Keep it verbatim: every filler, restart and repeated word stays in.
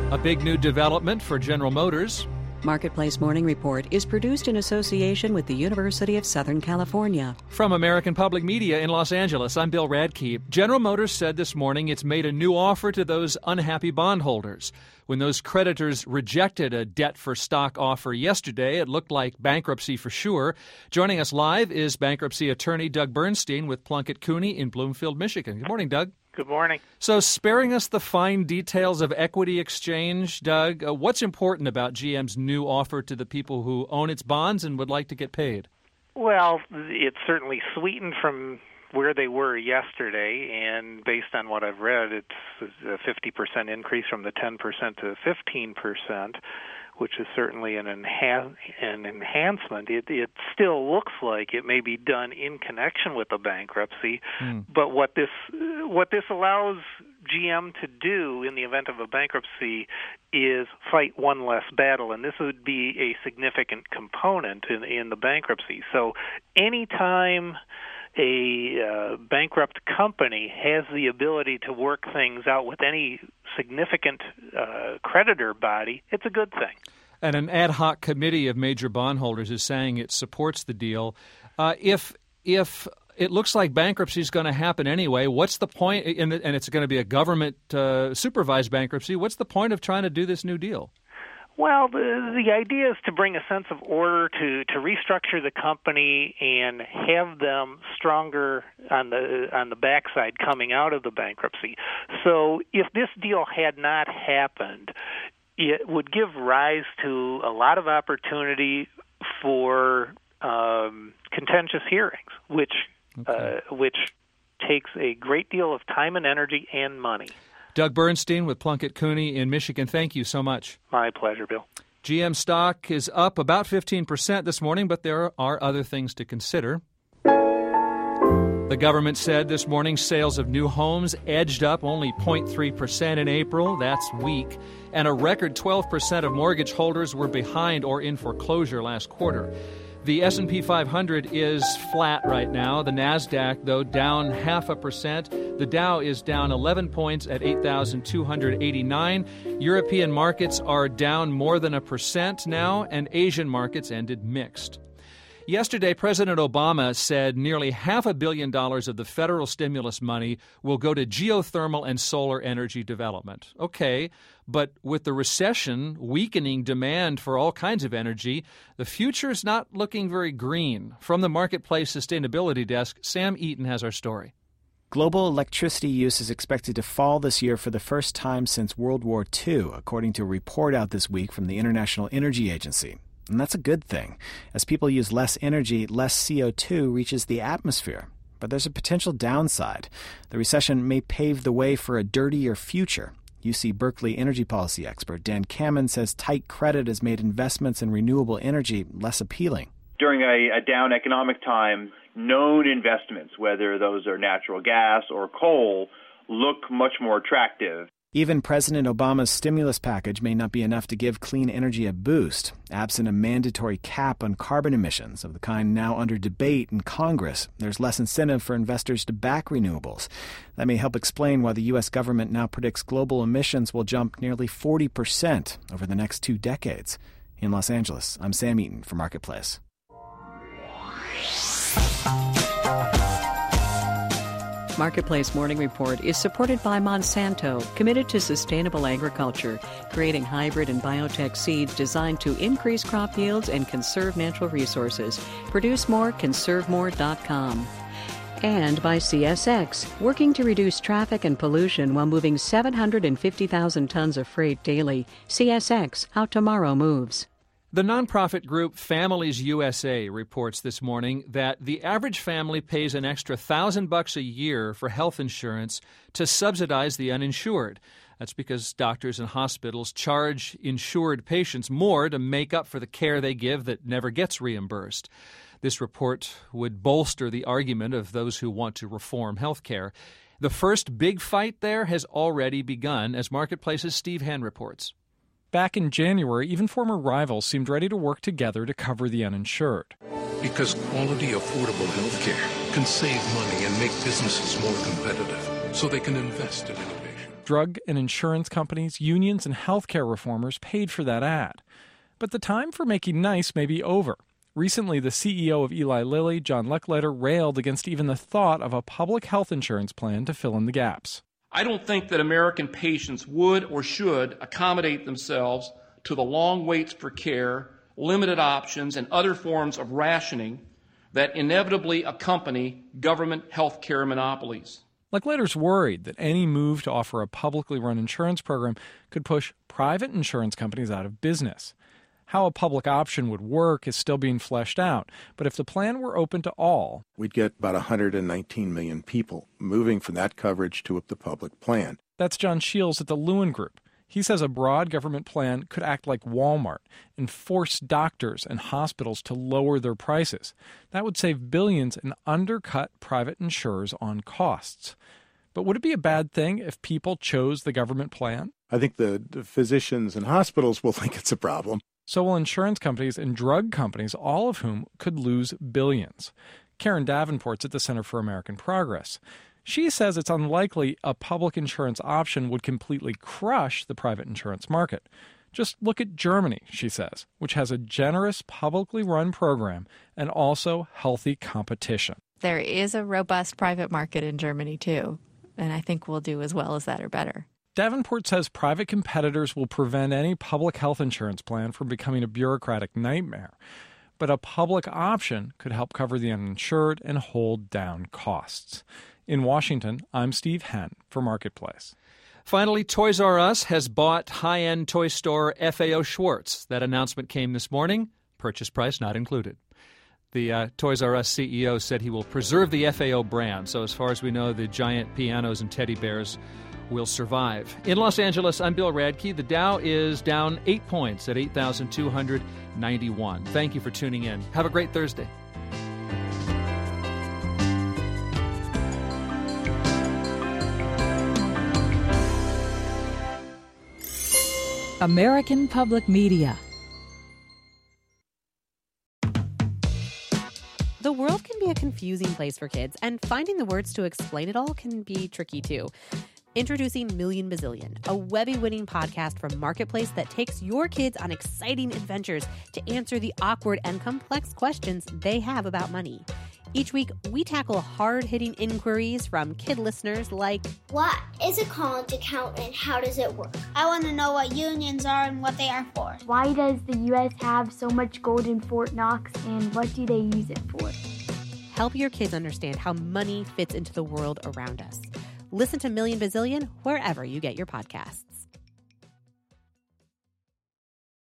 A big new development for General Motors. Marketplace Morning Report is produced in association with the University of Southern California. From American Public Media in Los Angeles, I'm Bill Radke. General Motors said this morning it's made a new offer to those unhappy bondholders. When those creditors rejected a debt-for-stock offer yesterday, it looked like bankruptcy for sure. Joining us live is bankruptcy attorney Doug Bernstein with Plunkett Cooney in Bloomfield, Michigan. Good morning, Doug. Good morning. So sparing us the fine details of equity exchange, Doug, uh, what's important about G M's new offer to the people who own its bonds and would like to get paid? Well, it's certainly sweetened from where they were yesterday, and based on what I've read, it's a fifty percent increase from the ten percent to fifteen percent, which is certainly an, enhan- an enhancement. It, it still looks like it may be done in connection with a bankruptcy, mm. but what this what this allows G M to do in the event of a bankruptcy is fight one less battle, and this would be a significant component in, in the bankruptcy. So anytime a uh, bankrupt company has the ability to work things out with any significant uh, creditor body, it's a good thing. And an ad hoc committee of major bondholders is saying it supports the deal. Uh, if if it looks like bankruptcy is going to happen anyway, what's the point? And it's going to be a government uh, supervised bankruptcy. What's the point of trying to do this new deal? Well, the, the idea is to bring a sense of order, to, to restructure the company and have them stronger on the on the backside coming out of the bankruptcy. So if this deal had not happened, it would give rise to a lot of opportunity for um, contentious hearings, which okay. uh, which takes a great deal of time and energy and money. Doug Bernstein with Plunkett Cooney in Michigan, thank you so much. My pleasure, Bill. G M stock is up about fifteen percent this morning, but there are other things to consider. The government said this morning sales of new homes edged up only zero point three percent in April. That's weak. And a record twelve percent of mortgage holders were behind or in foreclosure last quarter. The S and P five hundred is flat right now. The NASDAQ, though, down half a percent. The Dow is down eleven points at eight thousand two hundred eighty-nine. European markets are down more than a percent now, and Asian markets ended mixed. Yesterday, President Obama said nearly half a billion dollars of the federal stimulus money will go to geothermal and solar energy development. Okay, but with the recession weakening demand for all kinds of energy, the future is not looking very green. From the Marketplace Sustainability Desk, Sam Eaton has our story. Global electricity use is expected to fall this year for the first time since World War Two, according to a report out this week from the International Energy Agency. And that's a good thing. As people use less energy, less C O two reaches the atmosphere. But there's a potential downside. The recession may pave the way for a dirtier future. U C Berkeley energy policy expert Dan Kammen says tight credit has made investments in renewable energy less appealing. During a, a down economic time, known investments, whether those are natural gas or coal, look much more attractive. Even President Obama's stimulus package may not be enough to give clean energy a boost. Absent a mandatory cap on carbon emissions of the kind now under debate in Congress, there's less incentive for investors to back renewables. That may help explain why the U S government now predicts global emissions will jump nearly forty percent over the next two decades. In Los Angeles, I'm Sam Eaton for Marketplace. Marketplace Morning Report is supported by Monsanto, committed to sustainable agriculture, creating hybrid and biotech seeds designed to increase crop yields and conserve natural resources. Produce more, conserve more dot com. And by C S X, working to reduce traffic and pollution while moving seven hundred fifty thousand tons of freight daily. C S X, how tomorrow moves. The nonprofit group Families U S A reports this morning that the average family pays an extra thousand bucks a year for health insurance to subsidize the uninsured. That's because doctors and hospitals charge insured patients more to make up for the care they give that never gets reimbursed. This report would bolster the argument of those who want to reform health care. The first big fight there has already begun, as Marketplace's Steve Henn reports. Back in January, even former rivals seemed ready to work together to cover the uninsured. Because quality, affordable health care can save money and make businesses more competitive, so they can invest in innovation. drug and insurance companies, unions, and healthcare reformers paid for that ad. But the time for making nice may be over. Recently, the C E O of Eli Lilly, John Lechleiter, railed against even the thought of a public health insurance plan to fill in the gaps. I don't think that American patients would or should accommodate themselves to the long waits for care, limited options, and other forms of rationing that inevitably accompany government health care monopolies. Lechleiter's worried that any move to offer a publicly run insurance program could push private insurance companies out of business. How a public option would work is still being fleshed out, but if the plan were open to all, we'd get about one hundred nineteen million people moving from that coverage to the public plan. That's John Shields at the Lewin Group. He says a broad government plan could act like Walmart and force doctors and hospitals to lower their prices. That would save billions and undercut private insurers on costs. But would it be a bad thing if people chose the government plan? I think the, the physicians and hospitals will think it's a problem. So will insurance companies and drug companies, all of whom could lose billions. Karen Davenport's at the Center for American Progress. She says it's unlikely a public insurance option would completely crush the private insurance market. Just look at Germany, she says, which has a generous publicly run program and also healthy competition. There is a robust private market in Germany, too, and I think we'll do as well as that or better. Davenport says private competitors will prevent any public health insurance plan from becoming a bureaucratic nightmare. But a public option could help cover the uninsured and hold down costs. In Washington, I'm Steve Henn for Marketplace. Finally, Toys R Us has bought high-end toy store F A O Schwarz. That announcement came this morning. Purchase price not included. The uh, Toys R Us C E O said he will preserve the F A O brand. So as far as we know, the giant pianos and teddy bears will survive. In Los Angeles, I'm Bill Radke. The Dow is down eight points at eight thousand two hundred ninety-one. Thank you for tuning in. Have a great Thursday. American Public Media. The world can be a confusing place for kids, and finding the words to explain it all can be tricky too. Introducing Million Bazillion, a Webby-winning podcast from Marketplace that takes your kids on exciting adventures to answer the awkward and complex questions they have about money. Each week, we tackle hard-hitting inquiries from kid listeners like, what is a college account and how does it work? I want to know what unions are and what they are for. Why does the U S have so much gold in Fort Knox and what do they use it for? Help your kids understand how money fits into the world around us. Listen to Million Bazillion wherever you get your podcasts.